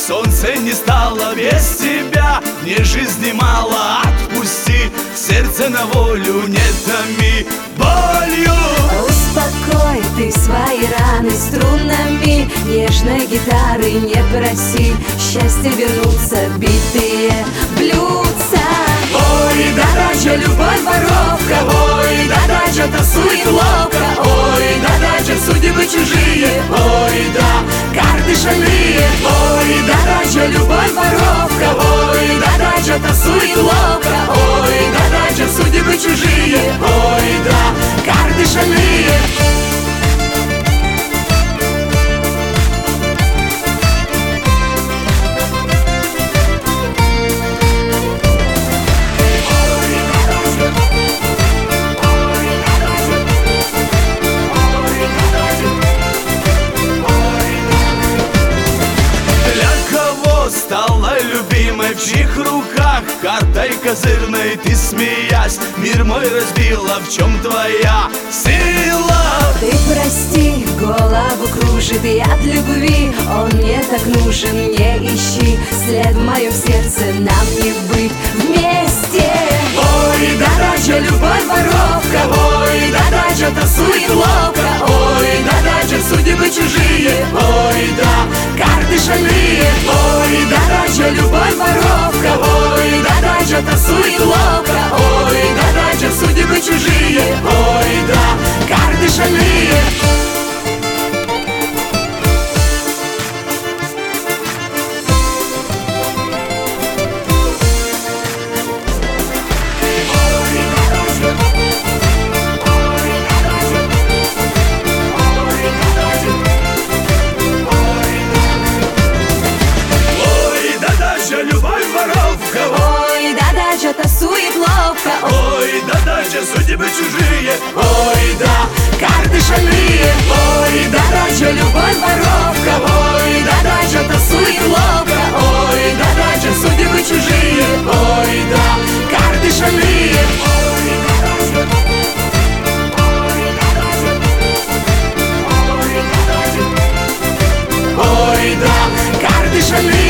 солнце не стало без тебя. Мне жизни мало, отпусти, сердце на волю не томи болью. Успокой ты свои раны струнами нежной гитары, не проси счастья вернуться, битые блюдца. Ой, да-да, любовь воровка, ой, да-да, тасует ловко, ой, да-да, судьбы чужие, ой, да, карты шальные, ой, да-да, любовь воровка, ой, да-да, тасует ловко, ой, да-да, судьбы чужие, ой, да, карты шальные. Стала любимой, в чьих руках картой козырной ты, смеясь, мир мой разбила. В чем твоя сила? Ты прости, голову кружит яд любви, он мне так нужен, не ищи след в моем сердце, нам не быть вместе. Ой, да-да, любовь воровка, ой, да-да, тасует ловко, ой, да-да, судьбы чужие, ой, да, карты шальные, ой, да-да, любовь воровка, ой, да-да, тасует ловко, ой, да-да, судьбы чужие, ой, да, карты шальные. Ой, да-да, тасует ловко, ой, да-да, судьбы чужие, ой, да, карты шальные, ой, да-да, любовь воровка, ой, да-да, тасует ловко, ой, да-да, судьбы чужие, ой, да, карты шальные. Ой, да, карты шальные.